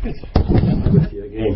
With you again.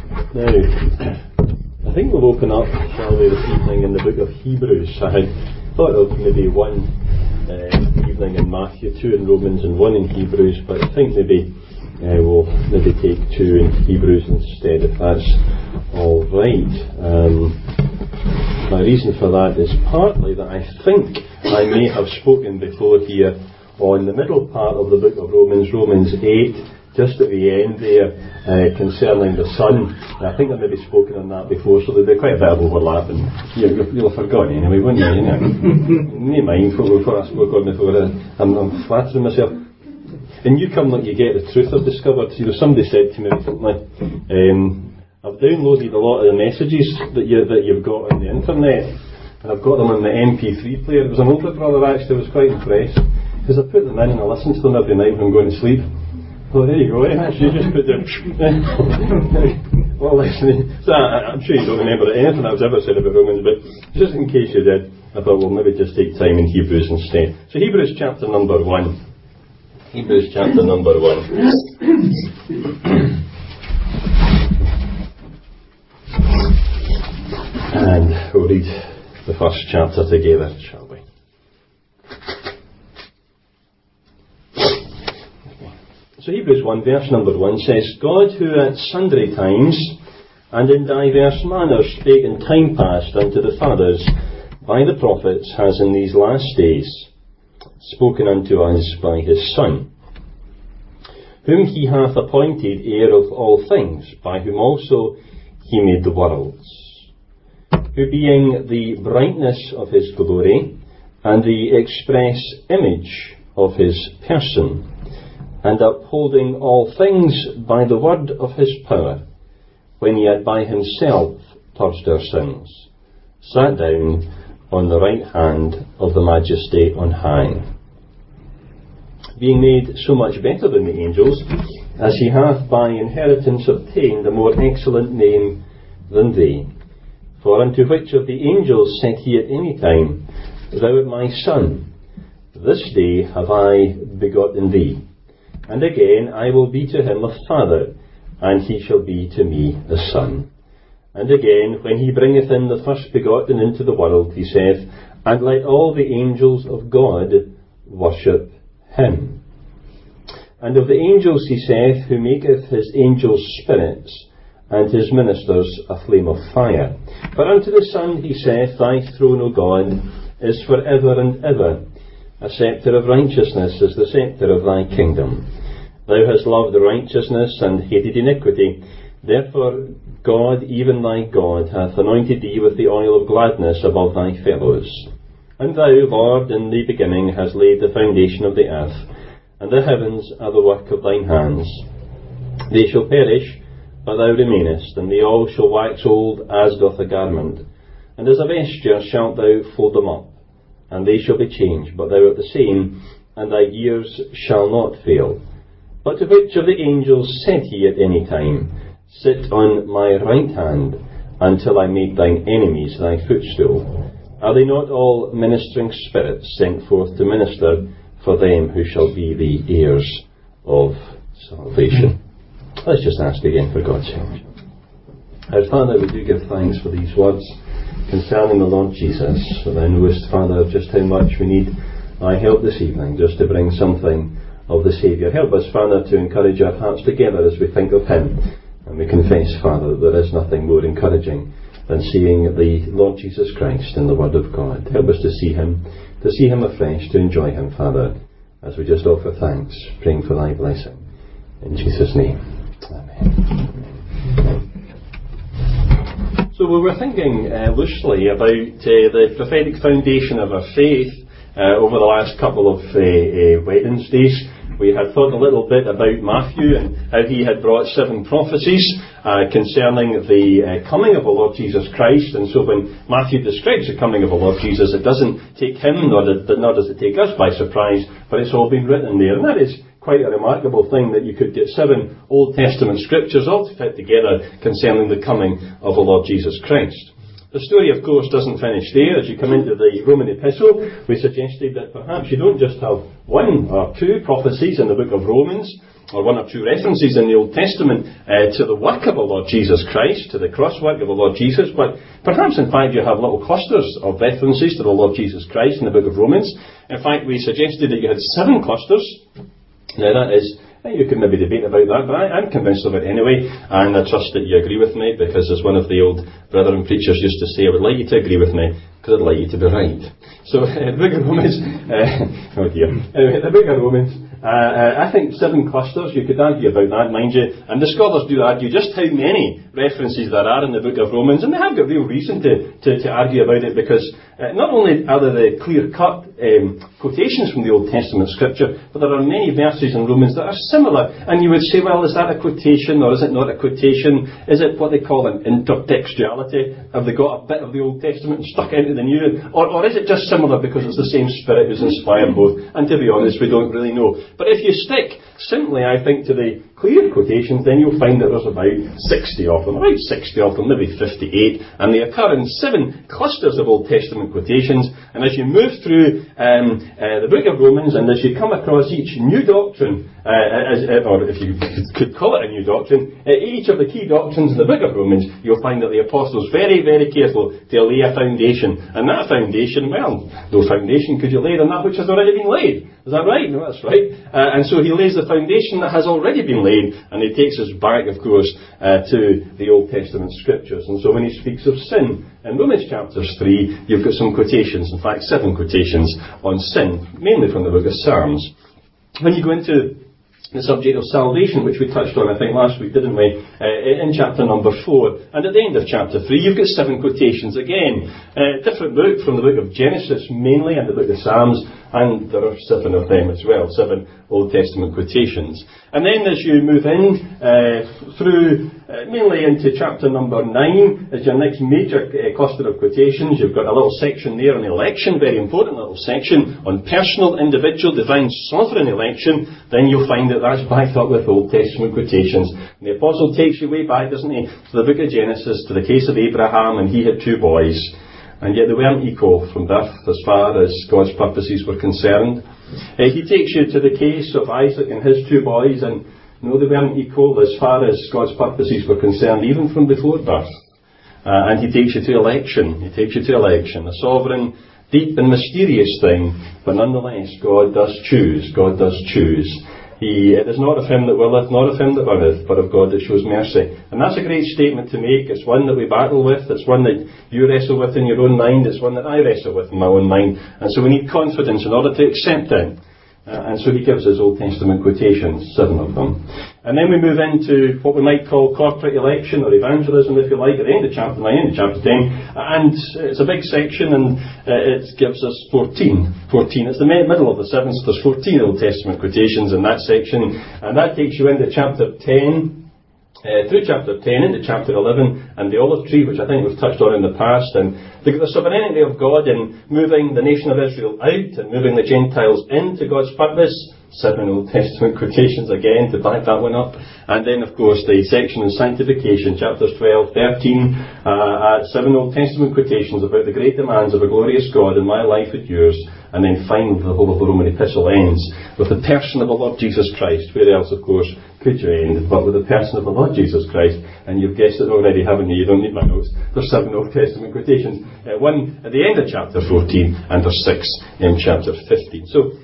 Now, I think we'll open up, shall we, this evening in the book of Hebrews. I had thought of maybe one evening in Matthew, 2 in Romans and 1 in Hebrews, but I think maybe we'll take 2 in Hebrews instead, if that's all right. My reason for that is partly that I think I may have spoken before here on the middle part of the book of Romans, Romans 8, just at the end there, concerning the Son. And I think I've maybe spoken on that before, so there'll be quite a bit of overlap, and you'll have forgotten anyway, won't you? Never mind what I spoke on before. I'm flattering myself. In Newcombe, you get the truth I've discovered. Somebody said to me recently, I've downloaded a lot of the messages that you've got on the internet, and I've got them on the MP3 player. There was an older brother actually who was quite impressed, because I put them in and I listen to them every night when I'm going to sleep. Well, there you go, actually, you just put them. Well, listening. So I'm sure you don't remember anything I was ever said about Romans, but just in case you did, I thought, well, maybe just take time in Hebrews instead. So Hebrews chapter number 1. Hebrews chapter number 1. And we'll read the first chapter together, shall we? So Hebrews 1 verse number 1 says, God, who at sundry times and in diverse manners spake in time past unto the fathers by the prophets, has in these last days spoken unto us by his Son, whom he hath appointed heir of all things, by whom also he made the worlds, who being the brightness of his glory, and the express image of his person, and upholding all things by the word of his power, when he had by himself purged our sins, sat down on the right hand of the Majesty on high, being made so much better than the angels, as he hath by inheritance obtained a more excellent name than they. For unto which of the angels said he at any time, Thou art my Son, this day have I begotten thee. And again, I will be to him a father, and he shall be to me a son. And again, when he bringeth in the first begotten into the world, he saith, And let all the angels of God worship him. And of the angels he saith, Who maketh his angels spirits, and his ministers a flame of fire. But unto the Son he saith, Thy throne, O God, is for ever and ever. A sceptre of righteousness is the sceptre of thy kingdom. Thou hast loved righteousness and hated iniquity. Therefore God, even thy God, hath anointed thee with the oil of gladness above thy fellows. And thou, Lord, in the beginning hast laid the foundation of the earth, and the heavens are the work of thine hands. They shall perish, but thou remainest, and they all shall wax old as doth a garment. And as a vesture shalt thou fold them up, and they shall be changed, but thou art the same, and thy years shall not fail. But to which of the angels said he at any time, Sit on my right hand, until I make thine enemies thy footstool? Are they not all ministering spirits sent forth to minister for them who shall be the heirs of salvation? Let's just ask again for God's help. Our Father, we do give thanks for these words concerning the Lord Jesus. For thou knowest, Father, just how much we need thy help this evening, just to bring something of the Saviour. Help us, Father, to encourage our hearts together as we think of him. And we confess, Father, that there is nothing more encouraging than seeing the Lord Jesus Christ in the Word of God. Help us to see him afresh, to enjoy him, Father, as we just offer thanks, praying for thy blessing. In Jesus' name. Amen. So we were thinking loosely about the prophetic foundation of our faith over the last couple of Wednesdays. We had thought a little bit about Matthew and how he had brought 7 prophecies concerning the coming of the Lord Jesus Christ. And so when Matthew describes the coming of the Lord Jesus, it doesn't take him, nor does it take us by surprise, but it's all been written there. And that is quite a remarkable thing, that you could get 7 Old Testament scriptures all fit together concerning the coming of the Lord Jesus Christ. The story, of course, doesn't finish there. As you come into the Roman epistle, we suggested that perhaps you don't just have one or two prophecies in the book of Romans, or one or two references in the Old Testament to the work of the Lord Jesus Christ, to the cross work of the Lord Jesus, but perhaps in fact you have little clusters of references to the Lord Jesus Christ in the book of Romans. In fact, we suggested that you had 7 clusters. Now that is, you can maybe debate about that, but I'm convinced of it anyway, and I trust that you agree with me, because as one of the old brethren preachers used to say, I would like you to agree with me, because I'd like you to be right. So, the book of Romans, anyway, the book of Romans, I think 7 clusters, you could argue about that, mind you, and the scholars do argue just how many references there are in the book of Romans, and they have got real reason to argue about it, because not only are there the clear-cut quotations from the Old Testament scripture, but there are many verses in Romans that are similar, and you would say, well, is that a quotation, or is it not a quotation? Is it what they call an intertextuality? Have they got a bit of the Old Testament and stuck into the New? Or is it just similar because it's the same Spirit who's inspired both? And to be honest, we don't really know. But if you stick simply, I think, to the clear quotations, then you'll find that there's about 60 of them, maybe 58, and they occur in 7 clusters of Old Testament quotations. And as you move through the book of Romans, and as you come across each new doctrine, or if you could call it a new doctrine, each of the key doctrines in the book of Romans, you'll find that the apostle's very, very careful to lay a foundation. And that foundation, well, no foundation could you lay than that which has already been laid. Is that right? No, that's right. And so he lays the foundation that has already been laid, and he takes us back, of course, to the Old Testament scriptures. And so when he speaks of sin in Romans chapters 3, you've got some quotations, in fact 7 quotations on sin, mainly from the book of Psalms. When you go into the subject of salvation, which we touched on, I think, last week, didn't we, in chapter number 4. And at the end of chapter 3, you've got 7 quotations again. Different book from the book of Genesis, mainly, and the book of Psalms, and there are 7 of them as well, 7 Old Testament quotations. And then as you move in through, mainly into chapter number 9, as your next major cluster of quotations, you've got a little section there on election, very important little section, on personal, individual, divine, sovereign election. Then you'll find that that's backed up with Old Testament quotations. And the apostle takes you way back, doesn't he, to the book of Genesis, to the case of Abraham, and he had 2 boys. And yet they weren't equal from birth as far as God's purposes were concerned. He takes you to the case of Isaac and his 2 boys, and no, they weren't equal as far as God's purposes were concerned, even from before birth. And he takes you to election. He takes you to election, a sovereign, deep and mysterious thing, but nonetheless, God does choose. God does choose. It is not of him that willeth, not of him that runneth, but of God that shows mercy. And that's a great statement to make. It's one that we battle with. It's one that you wrestle with in your own mind. It's one that I wrestle with in my own mind. And so we need confidence in order to accept it. And so he gives us Old Testament quotations, 7 of them. And then we move into what we might call corporate election or evangelism, if you like, at the end of chapter 9, end of chapter 10. And it's a big section, and it gives us 14. It's the middle of the 7, so there's 14 Old Testament quotations in that section. And that takes you into chapter 10. Through chapter 10 into chapter 11, and the olive tree, which I think we've touched on in the past, and the sovereignty of God in moving the nation of Israel out and moving the Gentiles into God's purpose. 7 Old Testament quotations again to back that one up. And then, of course, the section on sanctification, chapters 12, 13, 7 Old Testament quotations about the great demands of a glorious God in my life and yours. And then finally, the whole of the Roman epistle ends with the person of the Lord Jesus Christ. Where else, of course, could you end but with the person of the Lord Jesus Christ? And you've guessed it already, haven't you? You don't need my notes. There's 7 Old Testament quotations. 1 at the end of chapter 14, and there's 6 in chapter 15. So,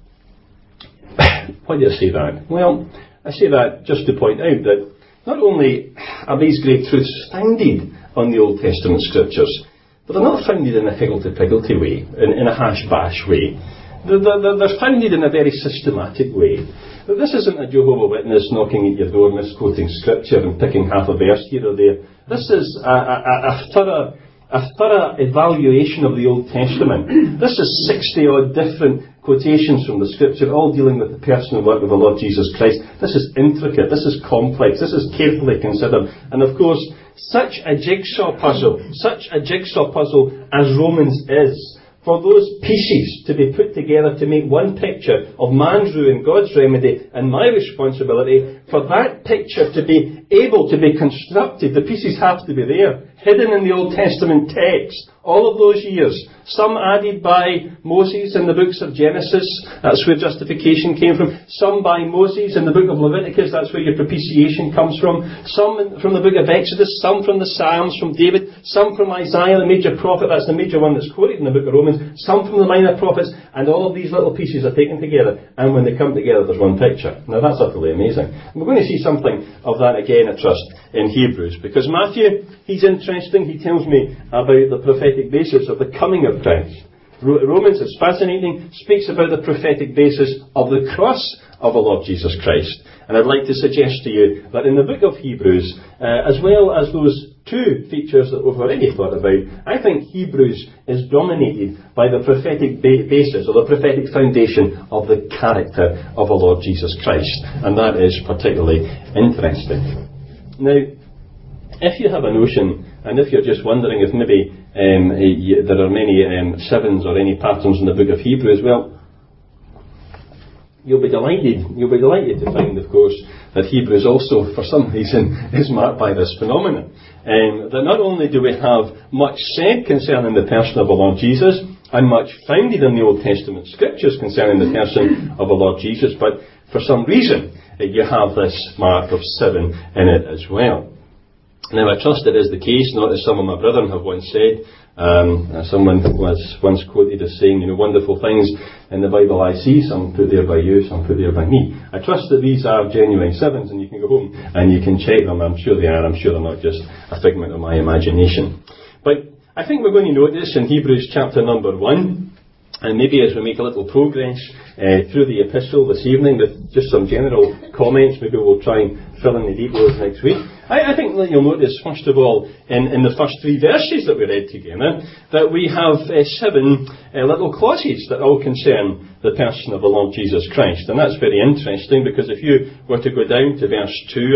why do I say that? Well, I say that just to point out that not only are these great truths founded on the Old Testament scriptures, but they're not founded in a higgledy-piggledy way, in a hash-bash way. They're founded in a very systematic way. This isn't a Jehovah's Witness knocking at your door, misquoting scripture and picking half a verse here or there. This is a thorough evaluation of the Old Testament. This is 60-odd different quotations from the scripture, all dealing with the person and work of the Lord Jesus Christ. This is intricate, this is complex, this is carefully considered. And of course, such a jigsaw puzzle as Romans is, for those pieces to be put together to make one picture of man's ruin, God's remedy, and my responsibility, for that picture to be able to be constructed, the pieces have to be there. hidden in the Old Testament text. All of those years. Some added by Moses in the books of Genesis. That's where justification came from. Some by Moses in the book of Leviticus. That's where your propitiation comes from. Some from the book of Exodus. Some from the Psalms, from David. Some from Isaiah, the major prophet. That's the major one that's quoted in the book of Romans. Some from the minor prophets. And all of these little pieces are taken together. And when they come together, there's one picture. Now that's utterly amazing. And we're going to see something of that again, I trust, in Hebrews. Because Matthew, he's interesting. He tells me about the prophetic basis of the coming of Christ. Romans is fascinating, speaks about the prophetic basis of the cross of the Lord Jesus Christ. And I'd like to suggest to you that in the book of Hebrews, as well as those two features that we've already thought about, I think Hebrews is dominated by the prophetic basis, or the prophetic foundation of the character of the Lord Jesus Christ. And that is particularly interesting. Now, if you have a notion, and if you're just wondering if maybe there are many sevens or any patterns in the book of Hebrews, well, you'll be delighted to find, of course, that Hebrews also, for some reason, is marked by this phenomenon. That not only do we have much said concerning the person of the Lord Jesus, and much founded in the Old Testament scriptures concerning the person of the Lord Jesus, but for some reason you have this mark of 7 in it as well. Now, I trust it is the case, not as some of my brethren have once said. Someone was once quoted as saying, wonderful things in the Bible I see, some put there by you, some put there by me. I trust that these are genuine sevens, and you can go home and you can check them. I'm sure they are. I'm sure they're not just a figment of my imagination. But I think we're going to notice in Hebrews chapter number 1, and maybe as we make a little progress through the epistle this evening with just some general comments, maybe we'll try and fill in the details next week. I think that you'll notice, first of all, in the first 3 verses that we read together, that we have 7 little clauses that all concern the person of the Lord Jesus Christ. And that's very interesting, because if you were to go down to verse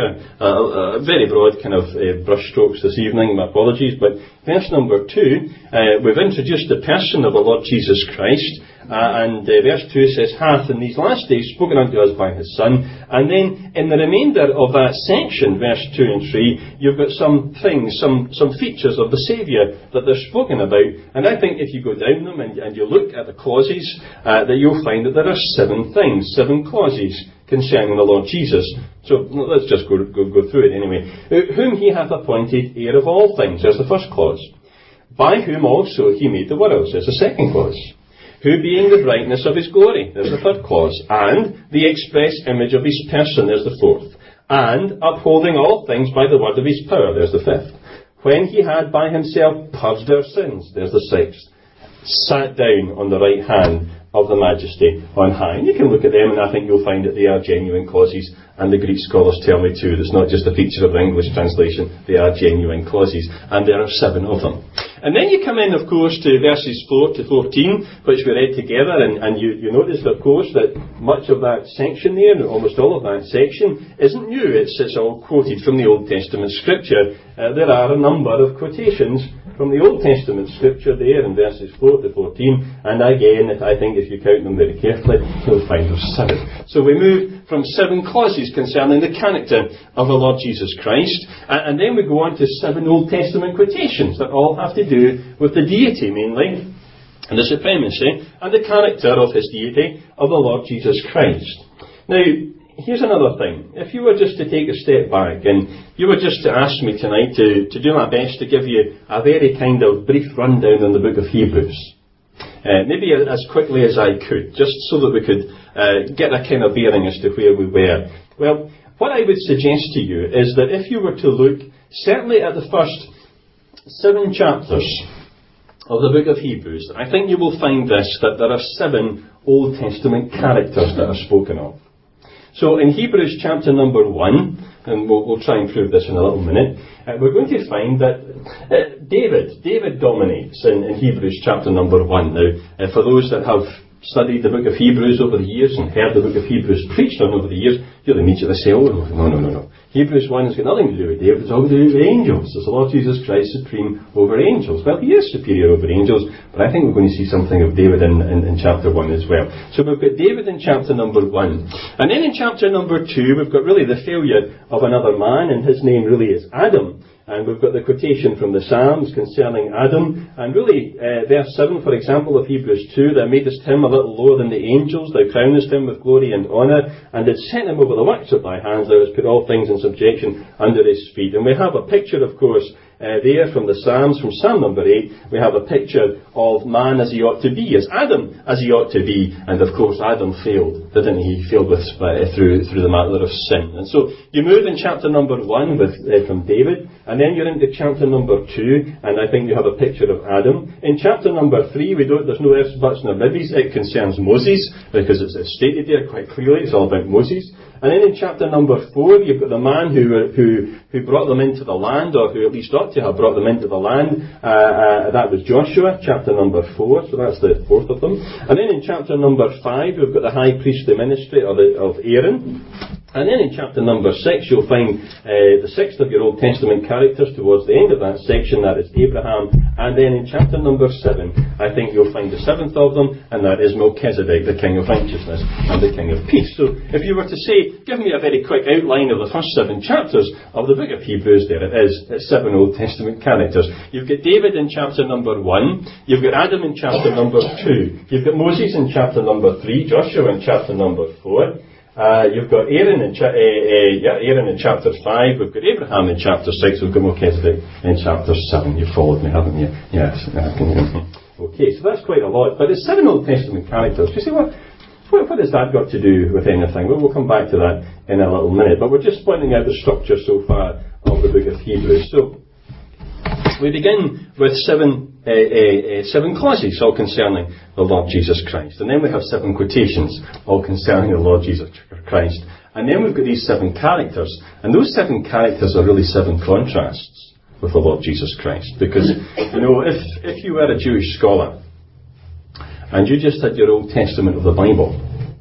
2, very broad kind of brush strokes this evening, my apologies, but verse number 2, we've introduced the person of the Lord Jesus Christ. And verse 2 says, hath in these last days spoken unto us by his Son. And then in the remainder of that section, verse 2 and 3, you've got some things, some features of the Saviour that they're spoken about. And I think if you go down them and you look at the clauses, that you'll find that there are 7 things, 7 clauses concerning the Lord Jesus. So let's just go through it anyway. Whom he hath appointed heir of all things. There's the first clause. By whom also he made the worlds. There's the second clause. Who being the brightness of his glory. There's the third clause. And the express image of his person. There's the fourth. And upholding all things by the word of his power. There's the fifth. When he had by himself purged our sins. There's the sixth. Sat down on the right hand of the majesty on high. And you can look at them, and I think you'll find that they are genuine clauses. And the Greek scholars tell me too. It's not just a feature of the English translation. They are genuine clauses. And there are 7 of them. And then you come in, of course, to verses 4 to 14, which we read together. And you notice, of course, that much of that section there, almost all of that section, isn't new. It's all quoted from the Old Testament scripture. There are a number of quotations from the Old Testament scripture there in verses 4 to 14. And again, I think if you count them very carefully, you'll find there's 7. So we move from 7 clauses concerning the character of the Lord Jesus Christ. And then we go on to 7 Old Testament quotations that all have to do with the deity mainly, and the supremacy and the character of his deity of the Lord Jesus Christ. Now, here's another thing. If you were just to take a step back and you were just to ask me tonight to do my best to give you a very kind of brief rundown on the book of Hebrews, maybe as quickly as I could, just so that we could get a kind of bearing as to where we were. Well, what I would suggest to you is that if you were to look certainly at the first 7 chapters of the book of Hebrews, I think you will find this, that there are 7 Old Testament characters that are spoken of. So in Hebrews chapter number 1, and we'll try and prove this in a little minute, we're going to find that David dominates in Hebrews chapter number 1. Now, for those that have studied the book of Hebrews over the years and heard the book of Hebrews preached on over the years, you'll immediately say, oh, no. Hebrews 1 has got nothing to do with David, it's all to do with angels. It's the Lord Jesus Christ supreme over angels. Well, he is superior over angels, but I think we're going to see something of David in chapter 1 as well. So we've got David in chapter number 1. And then in chapter number 2, we've got really the failure of another man, and his name really is Adam. And we've got the quotation from the Psalms concerning Adam. And really, verse 7, for example, of Hebrews 2, Thou madest him a little lower than the angels, Thou crownest him with glory and honour, and didst set him over the works of Thy hands, Thou hast put all things in subjection under his feet. And we have a picture, of course, there from the Psalms, from Psalm number 8, we have a picture of man as he ought to be, as Adam as he ought to be. And of course, Adam failed, didn't he? He failed through the matter of sin. And so you move in chapter number 1 from David, and then you're into chapter number 2, and I think you have a picture of Adam. In chapter number 3, there's no ifs, buts, nor maybes. It concerns Moses, because it's stated there quite clearly. It's all about Moses. And then in chapter number 4, you've got the man who brought them into the land, or who at least ought to have brought them into the land. That was Joshua, chapter number 4, so that's the fourth of them. And then in chapter number 5, we've got the high priestly ministry of Aaron. And then in chapter number 6, you'll find the sixth of your Old Testament characters towards the end of that section, that is Abraham. And then in chapter number 7, I think you'll find the seventh of them, and that is Melchizedek, the King of Righteousness and the King of Peace. So if you were to say, give me a very quick outline of the first 7 chapters of the book of Hebrews, there it is. It's 7 Old Testament characters. You've got David in chapter number 1. You've got Adam in chapter number 2. You've got Moses in chapter number 3. Joshua in chapter number 4. You've got Aaron in chapter 5. We've got Abraham in chapter 6. We've got Melchizedek in chapter 7. You've followed me, haven't you? Yes. Okay, so that's quite a lot. But it's 7 Old Testament characters. You see, what has that got to do with anything? Well, we'll come back to that in a little minute. But we're just pointing out the structure so far of the book of Hebrews. So we begin with seven clauses, all concerning the Lord Jesus Christ. And then we have 7 quotations, all concerning the Lord Jesus Christ. And then we've got these 7 characters. And those 7 characters are really 7 contrasts with the Lord Jesus Christ. Because, if you were a Jewish scholar, and you just had your Old Testament of the Bible,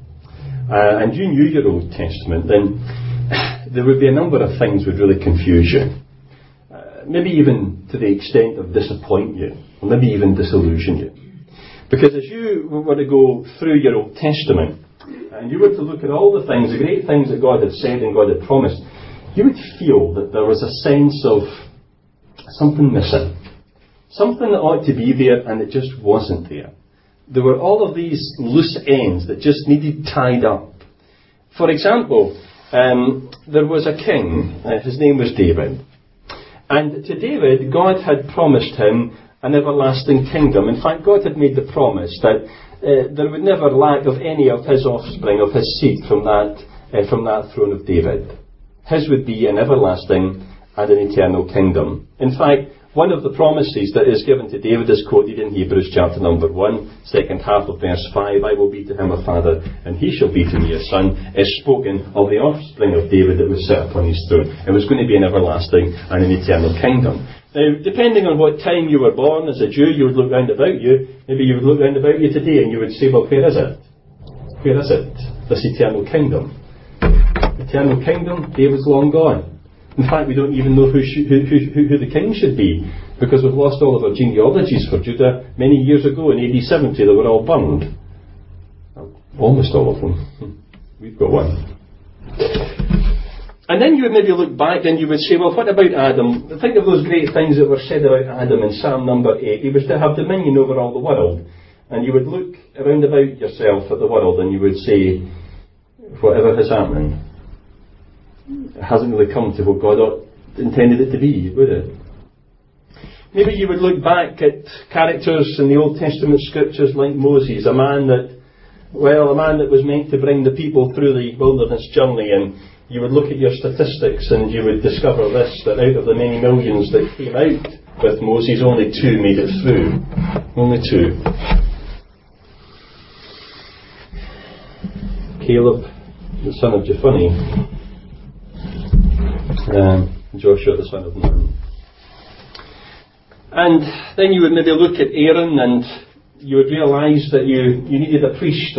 and you knew your Old Testament, then there would be a number of things would really confuse you. Maybe even to the extent of disappoint you, or maybe even disillusion you. Because as you were to go through your Old Testament, and you were to look at all the things, the great things that God had said and God had promised, you would feel that there was a sense of something missing. Something that ought to be there, and it just wasn't there. There were all of these loose ends that just needed tied up. For example, there was a king, his name was David. And to David, God had promised him an everlasting kingdom. In fact, God had made the promise that there would never lack of any of his offspring, of his seed from that throne of David. His would be an everlasting and an eternal kingdom. In fact, one of the promises that is given to David is quoted in Hebrews chapter number 1, second half of verse 5. I will be to him a father, and he shall be to me a son, is spoken of the offspring of David that was set upon his throne. It was going to be an everlasting and an eternal kingdom. Now, depending on what time you were born as a Jew, you would look round about you. Maybe you would look round about you today and you would say, well, where is it? Where is it? This eternal kingdom. Eternal kingdom, David's long gone. In fact, we don't even know who the king should be, because we've lost all of our genealogies for Judah many years ago in AD 70. They were all burned. Almost all of them. We've got one. And then you would maybe look back and you would say, well, what about Adam? Think of those great things that were said about Adam in Psalm number 8. He was to have dominion over all the world. And you would look around about yourself at the world and you would say, whatever has happened, it hasn't really come to what God intended it to be, would it? Maybe you would look back at characters in the Old Testament scriptures like Moses, a man that was meant to bring the people through the wilderness journey, and you would look at your statistics and you would discover this, that out of the many millions that came out with Moses, only 2 made it through. Only 2. Caleb, the son of Jephunneh, Joshua the son of Nun. And then you would maybe look at Aaron and you would realise that you needed a priest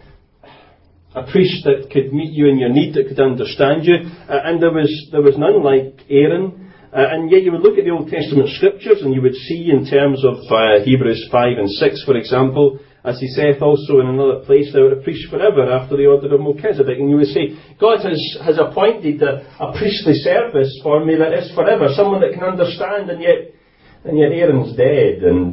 that could meet you in your need, that could understand you, and there was none like Aaron. And yet you would look at the Old Testament scriptures and you would see, in terms of Hebrews 5 and 6, for example, as he saith also in another place, thou art a priest forever after the order of Melchizedek. And you would say, God has appointed a priestly service for me that is forever, someone that can understand, and yet Aaron's dead, and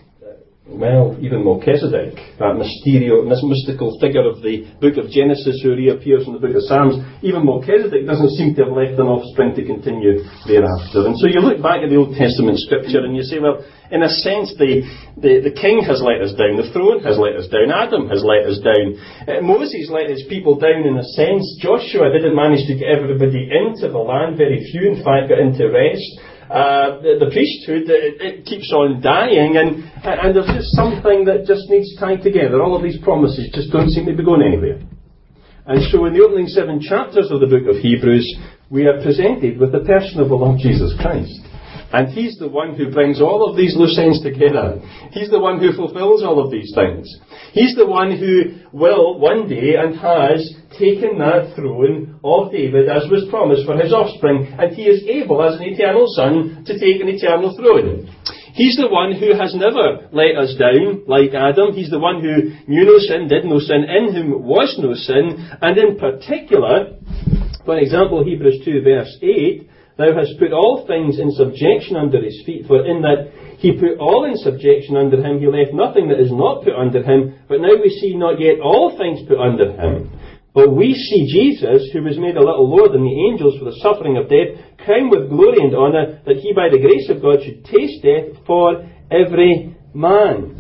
well, even Melchizedek, that mystical figure of the book of Genesis who reappears in the book of Psalms, even Melchizedek doesn't seem to have left an offspring to continue thereafter. And so you look back at the Old Testament scripture and you say, well, in a sense the king has let us down, the throne has let us down, Adam has let us down, Moses let his people down in a sense, Joshua didn't manage to get everybody into the land, very few in fact got into rest. The priesthood, it keeps on dying, and there's just something that just needs tied together. All of these promises just don't seem to be going anywhere. And so in the opening 7 chapters of the book of Hebrews, we are presented with the person of the Lord Jesus Christ. And He's the one who brings all of these loose ends together. He's the one who fulfills all of these things. He's the one who will one day and has taken that throne of David as was promised for his offspring. And He is able, as an eternal Son, to take an eternal throne. He's the one who has never let us down like Adam. He's the one who knew no sin, did no sin, in whom was no sin. And in particular, for example, Hebrews 2 verse 8, thou hast put all things in subjection under His feet, for in that He put all in subjection under Him, He left nothing that is not put under Him. But now we see not yet all things put under Him. But we see Jesus, who was made a little lower than the angels for the suffering of death, crowned with glory and honour, that He by the grace of God should taste death for every man.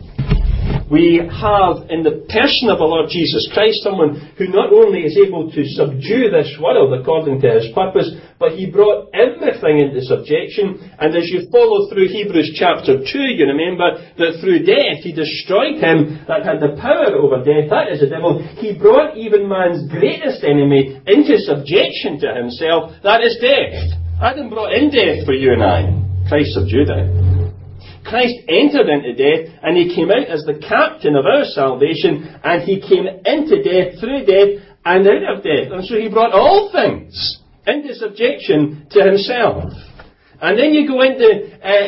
We have in the person of the Lord Jesus Christ someone who not only is able to subdue this world according to His purpose, but He brought everything into subjection. And as you follow through Hebrews chapter 2, you remember that through death He destroyed him that had the power over death, that is the devil. He brought even man's greatest enemy into subjection to himself, that is death. Adam brought in death for you and I. Christ subdued it. Christ entered into death, and He came out as the captain of our salvation, and He came into death, through death, and out of death. And so He brought all things into subjection to Himself. And then you go into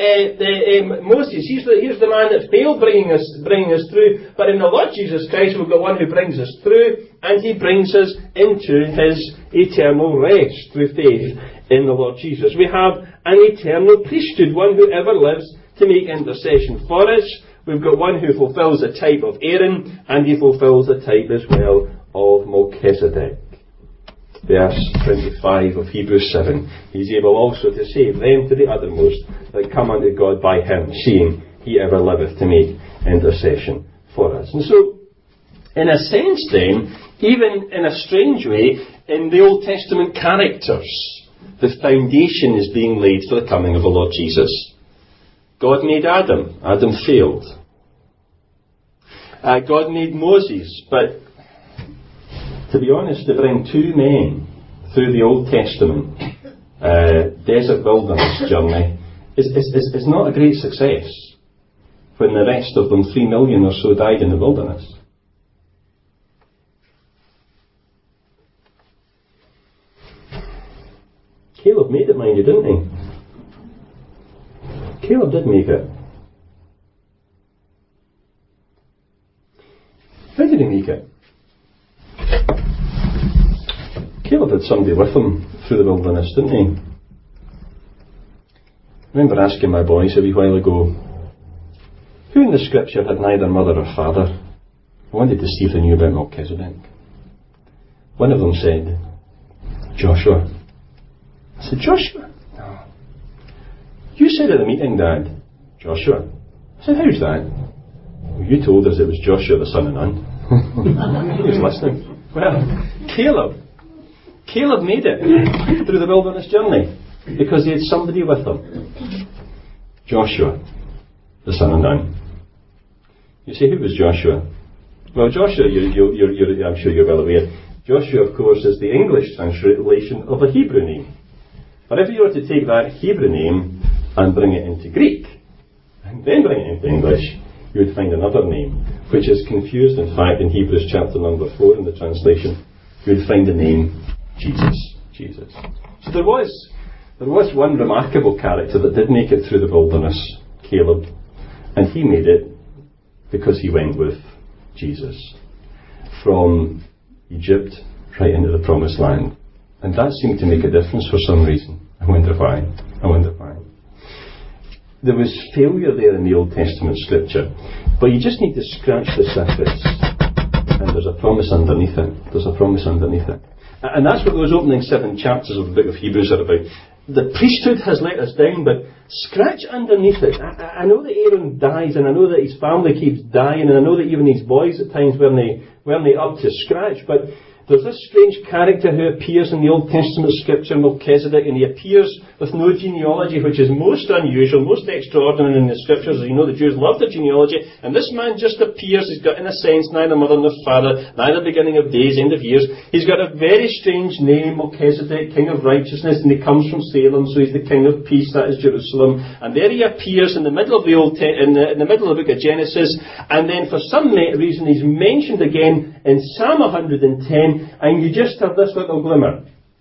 Moses. Here's the man that failed bringing us through. But in the Lord Jesus Christ, we've got one who brings us through, and He brings us into His eternal rest through faith in the Lord Jesus. We have an eternal priesthood, one who ever lives to make intercession for us. We've got one who fulfills the type of Aaron, and he fulfills the type as well of Melchizedek. Verse 25 of Hebrews 7. He's able also to save them to the uttermost that come unto God by him, seeing he ever liveth to make intercession for us. And so, in a sense then, even in a strange way, in the Old Testament characters, the foundation is being laid for the coming of the Lord Jesus. God made Adam. Adam failed. God made Moses, but to be honest, to bring two men through the Old Testament desert wilderness journey is not a great success when the rest of them, 3 million or so, died in the wilderness. Caleb made it, mind you, didn't he? Caleb did make it. How did he make it? Caleb had somebody with him through the wilderness, didn't he? I remember asking my boys a wee while ago, who in the scripture had neither mother or father? I wanted to see if they knew about Melchizedek. One of them said, Joshua. I said, Joshua? No. You said at the meeting, Dad, Joshua. I said, how's that? Well, you told us it was Joshua the son of Nun. He was listening. Well, Caleb made it through the wilderness journey because he had somebody with him. Joshua, the son of Nun. You say, who was Joshua? Well, Joshua, I'm sure you're well aware. Joshua, of course, is the English translation of a Hebrew name. But if you were to take that Hebrew name and bring it into Greek, and then bring it into English, you would find another name, which is confused, in fact, in Hebrews chapter number 4 in the translation. You would find the name Jesus. So there was one remarkable character that did make it through the wilderness, Caleb, and he made it because he went with Jesus. From Egypt right into the promised land. And that seemed to make a difference for some reason. I wonder why. There was failure there in the Old Testament scripture, but you just need to scratch the surface, and there's a promise underneath it. And that's what those opening 7 chapters of the book of Hebrews are about. The priesthood has let us down, but scratch underneath it. I know that Aaron dies, and I know that his family keeps dying, and I know that even his boys at times weren't they up to scratch, but there's this strange character who appears in the Old Testament scripture, Melchizedek, and he appears with no genealogy, which is most unusual, most extraordinary in the scriptures. As you know, the Jews love the genealogy, and this man just appears. He's got, in a sense, neither mother nor father, neither beginning of days, end of years. He's got a very strange name, Melchizedek, King of Righteousness, and he comes from Salem, so he's the King of Peace, that is Jerusalem. And there he appears in the middle of the in the middle of the book of Genesis, and then for some reason he's mentioned again in Psalm 110, and you just have this little glimmer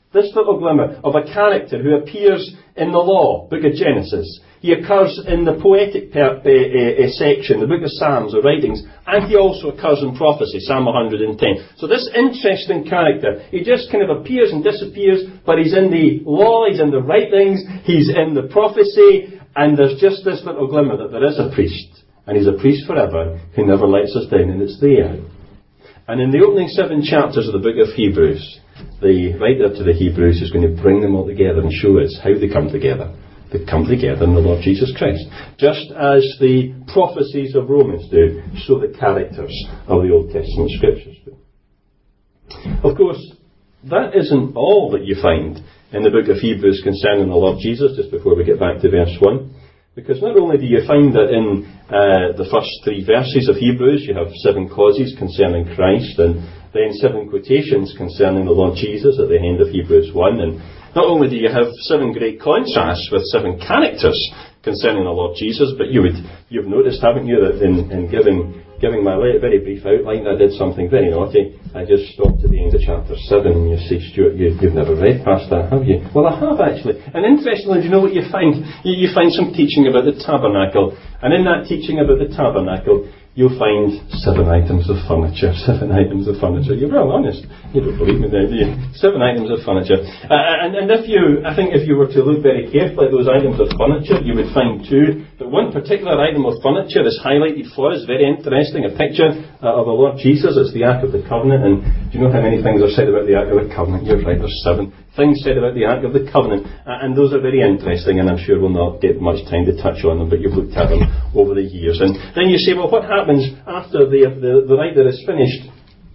of a character who appears in the law, book of Genesis. He occurs in the poetic section, the book of Psalms, the writings, and he also occurs in prophecy, Psalm 110. So this interesting character, he just kind of appears and disappears, but he's in the law, he's in the writings, he's in the prophecy, and there's just this little glimmer that there is a priest, and he's a priest forever who never lets us down, and it's there. And in the opening 7 chapters of the book of Hebrews, the writer to the Hebrews is going to bring them all together and show us how they come together. They come together in the Lord Jesus Christ. Just as the prophecies of Romans do, so the characters of the Old Testament scriptures do. Of course, that isn't all that you find in the book of Hebrews concerning the Lord Jesus, just before we get back to verse 1. Because not only do you find that in the first 3 verses of Hebrews you have 7 causes concerning Christ, and then 7 quotations concerning the Lord Jesus at the end of Hebrews 1, and not only do you have 7 great contrasts with 7 characters concerning the Lord Jesus, but you've noticed, haven't you, that in giving my very brief outline, I did something very naughty. I just stopped at the end of chapter 7, and you say, Stuart, you've never read past that, have you? Well, I have actually. And interestingly, do you know what you find? You find some teaching about the tabernacle, and in that teaching about the tabernacle, you'll find 7 items of furniture. 7 items of furniture. You're well honest. You don't believe me then, do you? 7 items of furniture. And I think if you were to look very carefully at those items of furniture, you would find 2. But one particular item of furniture is highlighted for us, very interesting, a picture of the Lord Jesus. It's the Ark of the Covenant. And do you know how many things are said about the Ark of the Covenant? You're right, there's 7 things said about the Ark of the Covenant. And those are very interesting, and I'm sure we'll not get much time to touch on them, but you've looked at them over the years. And then you say, well, what happens after the writer is finished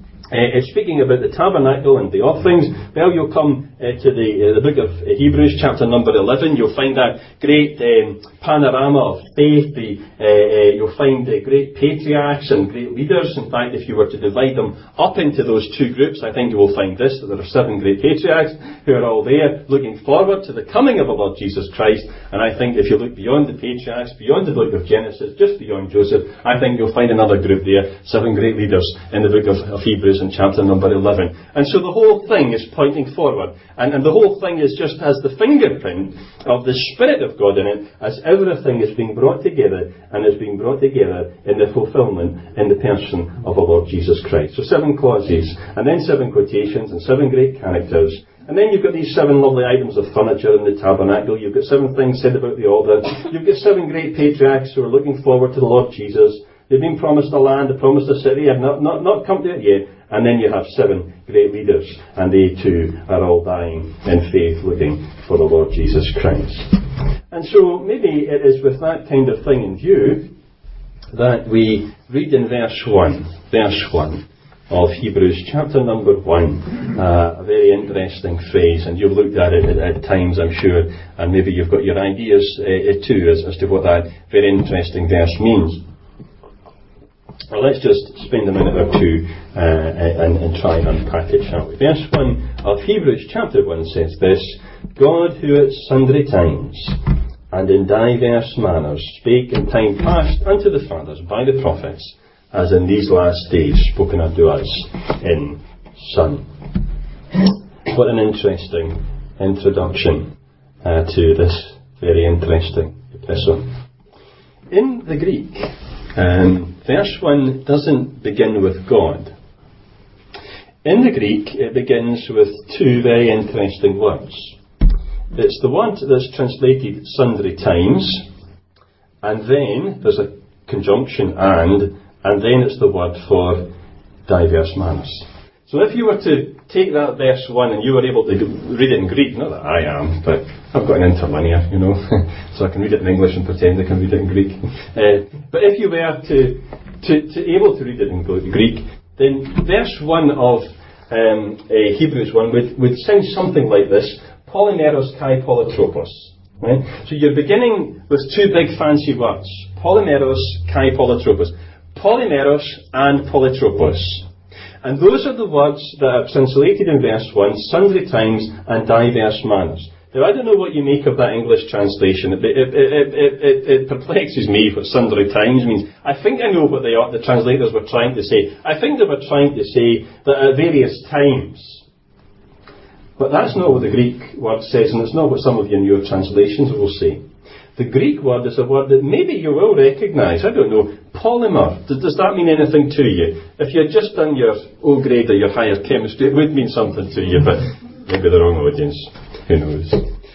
speaking about the tabernacle and the offerings? Well, you'll come to the book of Hebrews, chapter number 11. You'll find that great panorama of faith. You'll find great patriarchs and great leaders. In fact, if you were to divide them up into those 2 groups, I think you will find this, that there are 7 great patriarchs who are all there looking forward to the coming of the Lord Jesus Christ. And I think if you look beyond the patriarchs, beyond the book of Genesis, just beyond Joseph, I think you'll find another group there, 7 great leaders in the book of Hebrews in chapter number 11. And so the whole thing is pointing forward. And the whole thing is just has the fingerprint of the Spirit of God in it, as everything is being brought together, and is being brought together in the fulfillment in the person of our Lord Jesus Christ. So 7 clauses, and then 7 quotations, and 7 great characters. And then you've got these 7 lovely items of furniture in the tabernacle. You've got 7 things said about the altar. You've got 7 great patriarchs who are looking forward to the Lord Jesus. They've been promised a land, they're promised a city, have not come to it yet. And then you have 7 great leaders, and they too are all dying in faith, looking for the Lord Jesus Christ. And so maybe it is with that kind of thing in view that we read in verse 1 of Hebrews chapter number 1, a very interesting phrase, and you've looked at it at times, I'm sure, and maybe you've got your ideas too as to what that very interesting verse means. Well, let's just spend a minute or 2 and try and unpack it, shall we? Verse 1 of Hebrews chapter 1 says this: God, who at sundry times and in diverse manners spake in time past unto the fathers by the prophets, as in these last days spoken unto us in Son. What an interesting introduction to this very interesting epistle. In the Greek, verse 1 doesn't begin with God. In the Greek, it begins with two very interesting words. It's the word that's translated sundry times, and then there's a conjunction and then it's the word for diverse manners. So if you were to take that verse 1 and you were able to read it in Greek, not that I am, but I've got an interlinear, so I can read it in English and pretend I can read it in Greek. But if you were to able to read it in Greek, then verse 1 of Hebrews 1 would sound something like this: Polymeros kai polytropos. Right? So you're beginning with two big fancy words: Polymeros kai polytropos. Polymeros and polytropos. And those are the words that are translated in verse 1 sundry times and diverse manners. Now, I don't know what you make of that English translation. It perplexes me what sundry times means. I think I know what the translators were trying to say. I think they were trying to say that at various times. But that's not what the Greek word says, and it's not what some of you in your translations will say. The Greek word is a word that maybe you will recognise. I don't know. Polymer. Does that mean anything to you? If you had just done your O grade or your higher chemistry, it would mean something to you, but maybe the wrong audience. Who knows?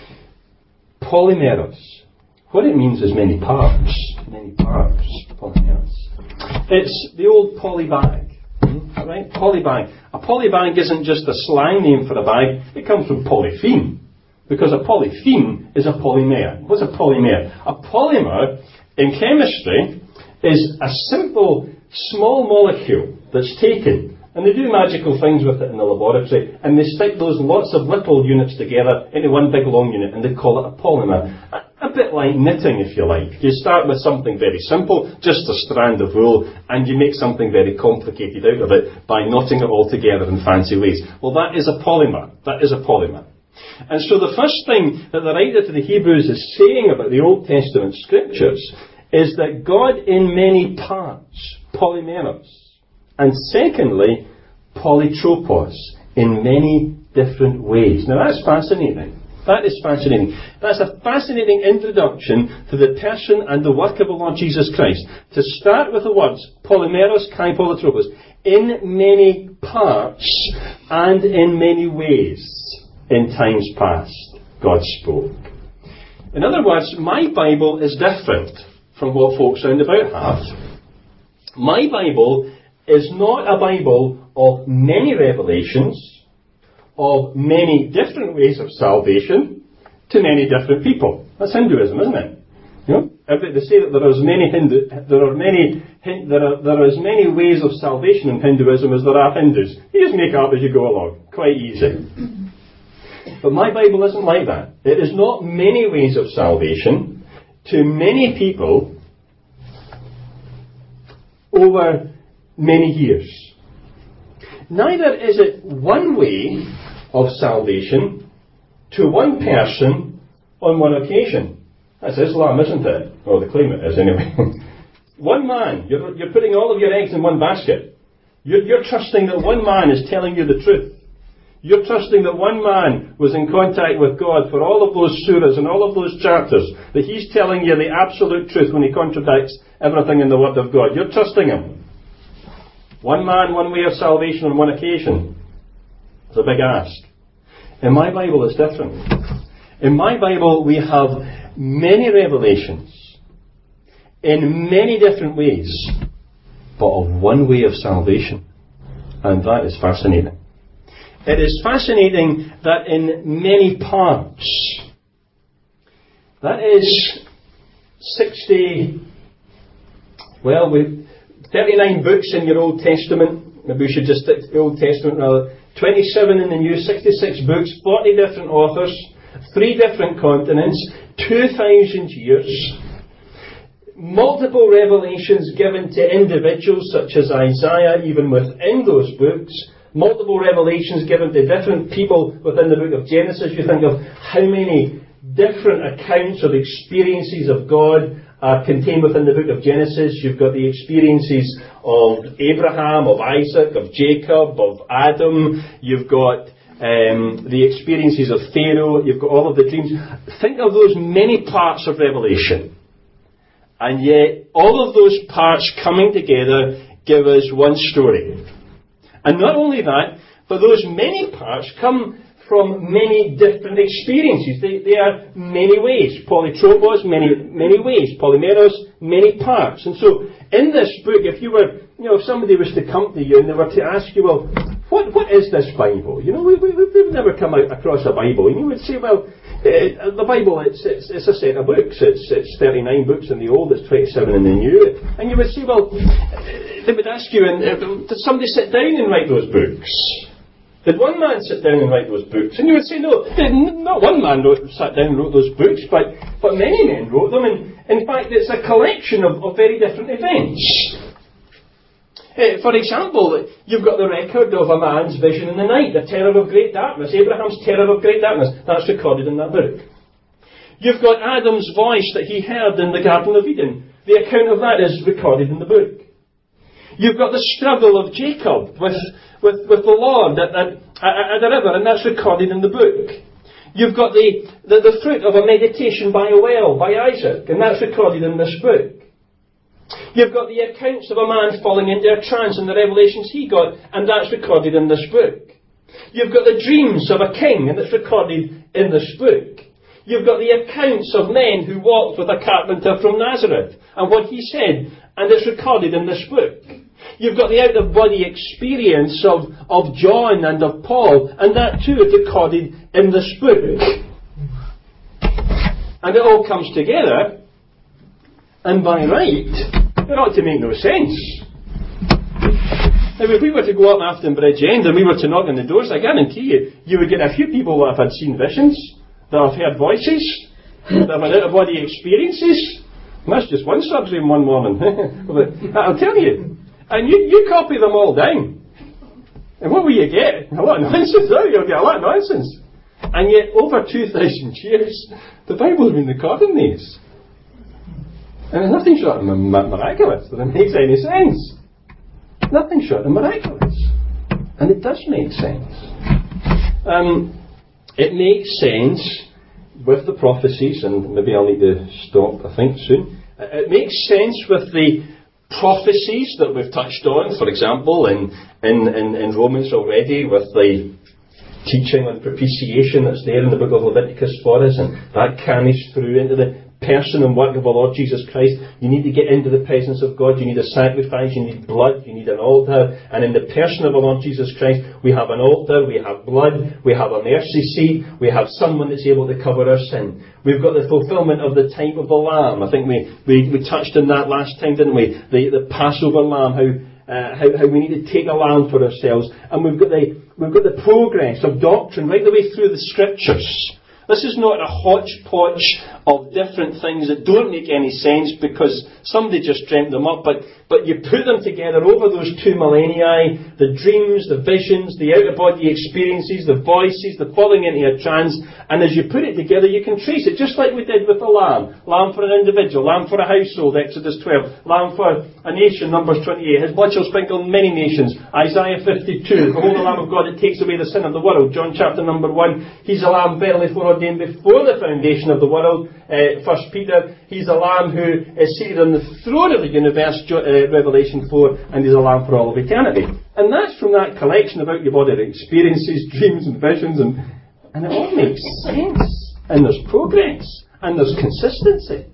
Polymeros. What it means is many parts. Many parts. Polymeros. It's the old polybag. Right? Polybag. A polybag isn't just a slang name for a bag. It comes from polythene. Because a polythene is a polymer. What's a polymer? A polymer, in chemistry, is a simple, small molecule that's taken, and they do magical things with it in the laboratory, and they stick those lots of little units together into one big long unit, and they call it a polymer. A bit like knitting, if you like. You start with something very simple, just a strand of wool, and you make something very complicated out of it by knotting it all together in fancy ways. Well, that is a polymer. That is a polymer. And so the first thing that the writer to the Hebrews is saying about the Old Testament scriptures is that God in many parts, polymeros, and secondly, polytropos, in many different ways. Now that's fascinating. That is fascinating. That's a fascinating introduction to the person and the work of the Lord Jesus Christ. To start with the words, polymeros kai polytropos, in many parts and in many ways. In times past, God spoke. In other words, my Bible is different from what folks round about have. My Bible is not a Bible of many revelations, of many different ways of salvation, to many different people. That's Hinduism, isn't it? They say that there are as many ways of salvation in Hinduism as there are Hindus. You just make it up as you go along. Quite easy. But my Bible isn't like that. It is not many ways of salvation to many people over many years. Neither is it one way of salvation to one person on one occasion. That's Islam, isn't it? Or they claim it is anyway. One man. You're putting all of your eggs in one basket. You're trusting that one man is telling you the truth. You're trusting that one man was in contact with God for all of those surahs and all of those chapters, that he's telling you the absolute truth when he contradicts everything in the Word of God. You're trusting him. One man, one way of salvation on one occasion. It's a big ask. In my Bible it's different. In my Bible we have many revelations in many different ways, but of one way of salvation. And that is fascinating. It is fascinating that in many parts, that is 39 books in your Old Testament. Maybe we should just stick to the Old Testament rather. 27 in the New, 66 books, 40 different authors, 3 different continents, 2,000 years. Multiple revelations given to individuals such as Isaiah, even within those books. Multiple revelations given to different people within the book of Genesis. You think of how many different accounts of experiences of God are contained within the book of Genesis. You've got the experiences of Abraham, of Isaac, of Jacob, of Adam. You've got the experiences of Pharaoh. You've got all of the dreams. Think of those many parts of Revelation. And yet, all of those parts coming together give us one story. And not only that, but those many parts come from many different experiences. They are many ways. Polytropos, many ways. Polymeros, many parts. And so, in this book, if somebody was to come to you and they were to ask you, well, what is this Bible? We've never come across a Bible. And you would say, well, the Bible, it's a set of books. It's 39 books in the Old, it's 27 in the New. And you would say, well, they would ask you, did somebody sit down and write those books? Did one man sit down and write those books? And you would say, no, not one man sat down and wrote those books, but many men wrote them. And in fact, it's a collection of very different events. For example, you've got the record of a man's vision in the night, the terror of great darkness, Abraham's terror of great darkness. That's recorded in that book. You've got Adam's voice that he heard in the Garden of Eden. The account of that is recorded in the book. You've got the struggle of Jacob with the Lord at the river, and that's recorded in the book. You've got the fruit of a meditation by a well, by Isaac, and that's recorded in this book. You've got the accounts of a man falling into a trance and the revelations he got, and that's recorded in this book. You've got the dreams of a king, and it's recorded in this book. You've got the accounts of men who walked with a carpenter from Nazareth, and what he said, and it's recorded in this book. You've got the out-of-body experience of John and of Paul, and that too is recorded in this book. And it all comes together, and by right, it ought to make no sense. Now, if we were to go up Afton Bridge End and we were to knock on the doors, I guarantee you would get a few people that have had seen visions, that have heard voices, that have had out-of-body experiences. And that's just one surgery in one morning. I'll tell you. And you copy them all down. And what will you get? A lot of nonsense. You'll get a lot of nonsense. And yet, over 2,000 years, the Bible's been recording these. And there's nothing short of miraculous that it makes any sense. Nothing short of miraculous. And it does make sense. It makes sense with the prophecies, and maybe I'll need to stop, I think, soon. It makes sense with the prophecies that we've touched on, for example, in Romans already, with the teaching on propitiation that's there in the book of Leviticus for us, and that carries through into the person and work of our Lord Jesus Christ. You need to get into the presence of God. You need a sacrifice. You need blood. You need an altar. And in the person of our Lord Jesus Christ, we have an altar. We have blood. We have a mercy seat. We have someone that's able to cover our sin. We've got the fulfillment of the type of the Lamb. I think we touched on that last time, didn't we? The Passover Lamb. How we need to take a lamb for ourselves. And we've got the progress of doctrine right the way through the Scriptures. This is not a hodgepodge of different things that don't make any sense because somebody just dreamt them up, but you put them together over those 2 millennia, the dreams, the visions, the out-of-body experiences, the voices, the falling into a trance, and as you put it together you can trace it, just like we did with the lamb. Lamb for an individual, lamb for a household, Exodus 12, lamb for a nation, Numbers 28, his blood shall sprinkle many nations, Isaiah 52, behold the Lamb of God that takes away the sin of the world, John chapter number 1, he's a lamb verily foreordained before the foundation of the world, 1 Peter, he's a lamb who is seated on the throne of the universe, Revelation 4, and he's a lamb for all of eternity. And that's from that collection of out-of-body experiences, dreams and visions, and it all makes sense. And there's progress, and there's consistency.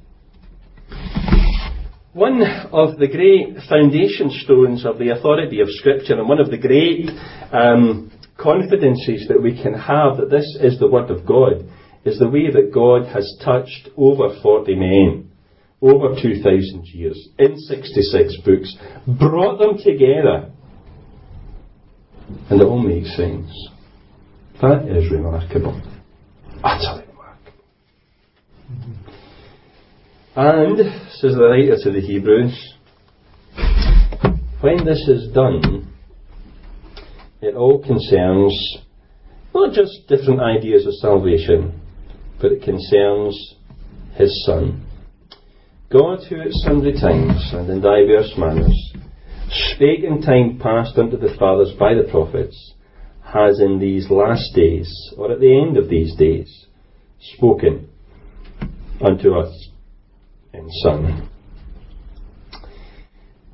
One of the great foundation stones of the authority of Scripture, and one of the great confidences that we can have that this is the Word of God, is the way that God has touched over 40 men, over 2,000 years, in 66 books, brought them together, and it all makes sense. That is remarkable. Utterly remarkable. And, says the writer to the Hebrews, when this is done, it all concerns not just different ideas of salvation, but it concerns His Son. God, who at sundry times and in diverse manners spake in time past unto the fathers by the prophets, has in these last days, or at the end of these days, spoken unto us in Son.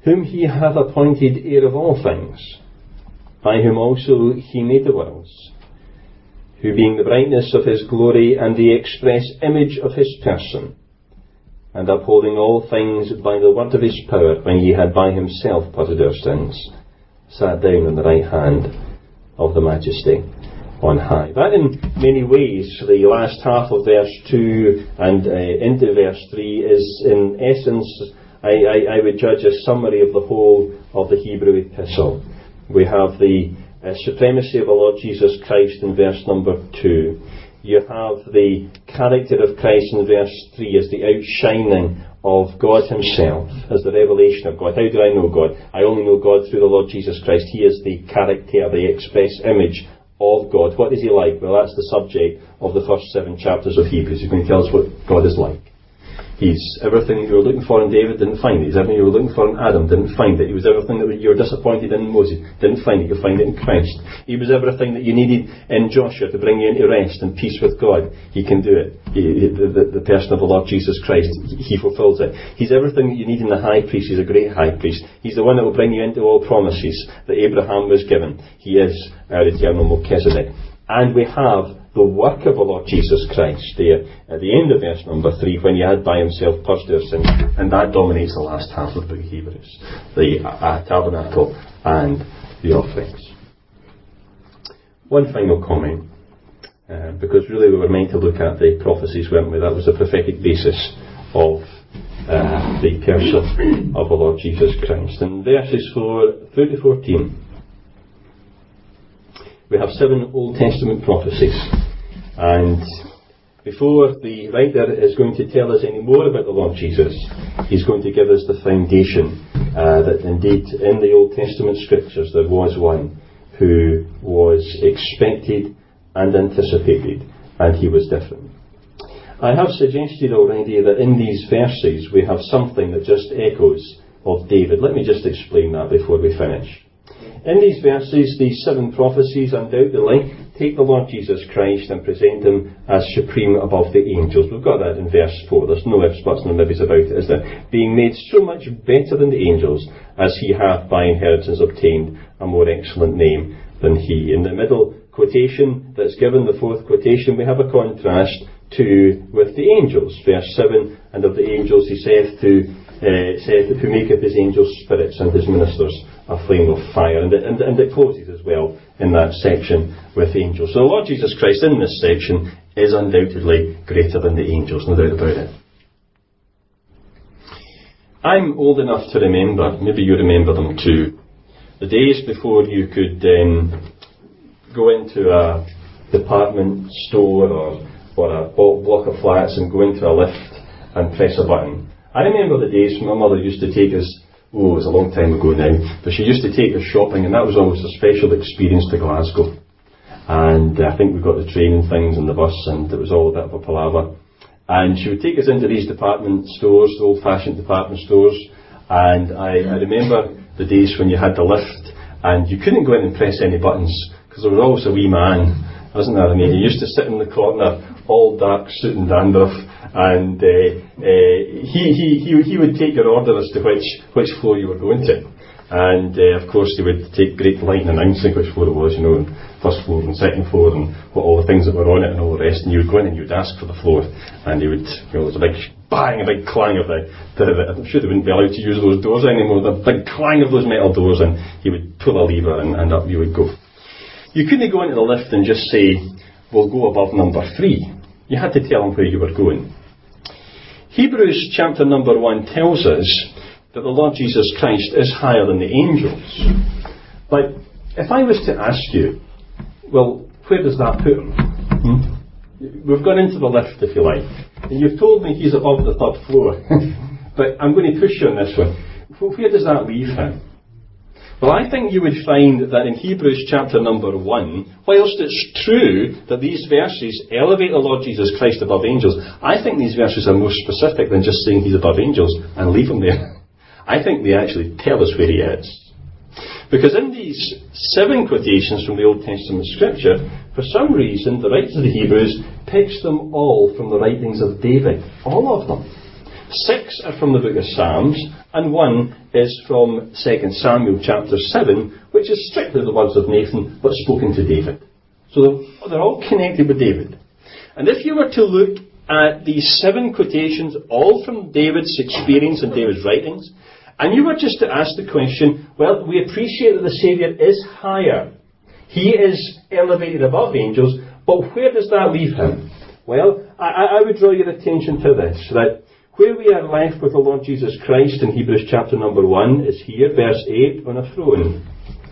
whom he hath appointed heir of all things, by whom also he made the worlds, who being the brightness of his glory and the express image of his person, and upholding all things by the word of his power, when he had by himself purged our sins, sat down on the right hand of the Majesty on high. That in many ways, the last half of verse 2 and into verse 3 is in essence, I would judge, a summary of the whole of the Hebrew epistle. We have the supremacy of the Lord Jesus Christ in verse number 2. You have the character of Christ in verse 3 as the outshining of God himself, as the revelation of God. How do I know God? I only know God through the Lord Jesus Christ. He is the character, the express image of God. What is he like? Well, that's the subject of the first 7 chapters of Hebrews. He's going to tell us what God is like. He's everything that you were looking for in David, didn't find it. He's everything you were looking for in Adam, didn't find it. He was everything that you were disappointed in Moses, didn't find it. You'll find it in Christ. He was everything that you needed in Joshua to bring you into rest and peace with God. He can do it. The person of the Lord Jesus Christ, he fulfills it. He's everything that you need in the high priest. He's a great high priest. He's the one that will bring you into all promises that Abraham was given. He is our eternal Melchizedek. And we have the work of the Lord Jesus Christ there at the end of verse number 3, when he had by himself purged our sins, and that dominates the last half of the book of Hebrews, the tabernacle and the offerings. One final comment, because really we were meant to look at the prophecies, weren't we? That was the prophetic basis of the person of the Lord Jesus Christ. In verses 4 through to 14, we have 7 Old Testament prophecies, and before the writer is going to tell us any more about the Lord Jesus, he's going to give us the foundation that indeed in the Old Testament scriptures there was one who was expected and anticipated, and he was different. I have suggested already that in these verses we have something that just echoes of David. Let me just explain that before we finish. In these verses, these 7 prophecies undoubtedly take the Lord Jesus Christ and present him as supreme above the angels. We've got that in verse 4. There's no ifs, buts, no maybes about it, is there? Being made so much better than the angels, as he hath by inheritance obtained a more excellent name than he. In the middle quotation that's given, the 4th quotation, we have a contrast with the angels. Verse 7, and of the angels he saith who maketh his angels spirits and his ministers a flame of fire. And it closes as well in that section with angels. So the Lord Jesus Christ in this section is undoubtedly greater than the angels, no doubt about it. I'm old enough to remember, maybe you remember them too, the days before you could go into a department store or a block of flats and go into a lift and press a button. I remember the days when my mother used to take us, it was a long time ago now, but she used to take us shopping, and that was always a special experience to Glasgow. And I think we got the train and things and the bus, and it was all a bit of a palaver. And she would take us into these department stores, old-fashioned department stores, and I remember the days when you had the lift, and you couldn't go in and press any buttons, because there was always a wee man, wasn't there? I mean, he used to sit in the corner, all dark suit and dandruff, and he would take your order as to which floor you were going to. And of course he would take great delight in announcing which floor it was, and first floor and second floor and what all the things that were on it and all the rest. And you would go in and you would ask for the floor, and he would, there was a big bang, a big clang of I'm sure they wouldn't be allowed to use those doors anymore, the big clang of those metal doors, and he would pull a lever and up you would go. You couldn't go into the lift and just say, we'll go above number 3. You had to tell him where you were going. Hebrews chapter number 1 tells us that the Lord Jesus Christ is higher than the angels. But if I was to ask you, well, where does that put him? We've gone into the lift, if you like, and you've told me he's above the 3rd floor. But I'm going to push you on this one. Where does that leave him? Well, I think you would find that in Hebrews chapter number 1, whilst it's true that these verses elevate the Lord Jesus Christ above angels, I think these verses are more specific than just saying he's above angels and leave him there. I think they actually tell us where he is. Because in these 7 quotations from the Old Testament scripture, for some reason the writer of the Hebrews picks them all from the writings of David. All of them. 6 are from the book of Psalms, and 1 is from 2 Samuel chapter 7, which is strictly the words of Nathan, but spoken to David. So they're all connected with David. And if you were to look at these 7 quotations, all from David's experience and David's writings, and you were just to ask the question, well, we appreciate that the Saviour is higher. He is elevated above angels, but where does that leave him? Well, I would draw your attention to this, that where we are left with the Lord Jesus Christ in Hebrews chapter number 1 is here, verse 8, on a throne.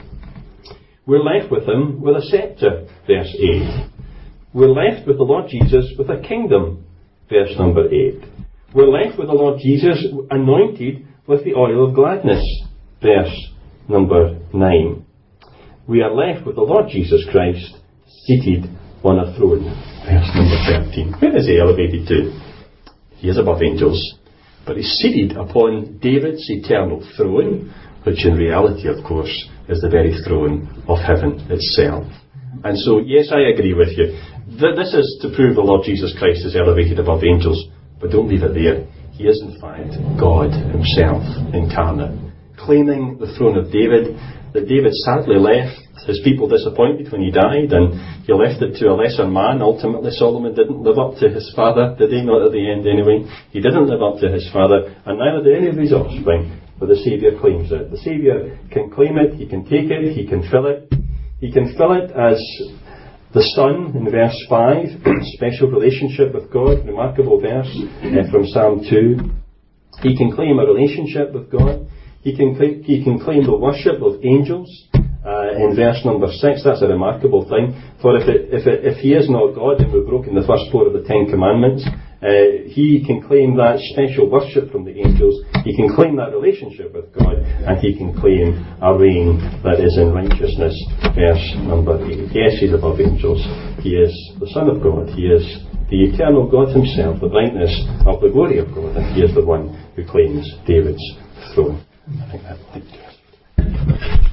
We're left with him with a scepter, verse 8. We're left with the Lord Jesus with a kingdom, verse number 8. We're left with the Lord Jesus anointed with the oil of gladness, verse number 9. We are left with the Lord Jesus Christ seated on a throne, verse number 13. Where is he elevated to? He is above angels, but he's seated upon David's eternal throne, which in reality, of course, is the very throne of heaven itself. And so, yes, I agree with you. This is to prove the Lord Jesus Christ is elevated above angels, but don't leave it there. He is, in fact, God himself incarnate, claiming the throne of David, that David sadly left his people disappointed when he died, and he left it to a lesser man. Ultimately, Solomon didn't live up to his father, did he? Not at the end anyway. He didn't live up to his father, and neither did any of his offspring, but the Saviour claims it. The Saviour can claim it, he can take it, he can fill it. He can fill it as the Son in verse 5, special relationship with God, remarkable verse from Psalm 2. He can claim a relationship with God. He can claim the worship of angels. In verse number 6, that's a remarkable thing. For if he is not God, and we've broken the first 4 of the 10 commandments, he can claim that special worship from the angels. He can claim that relationship with God, and he can claim a reign that is in righteousness. Verse number 8. Yes, he's above angels. He is the Son of God. He is the eternal God himself, the brightness of the glory of God, and he is the one who claims David's throne. I think that will do it.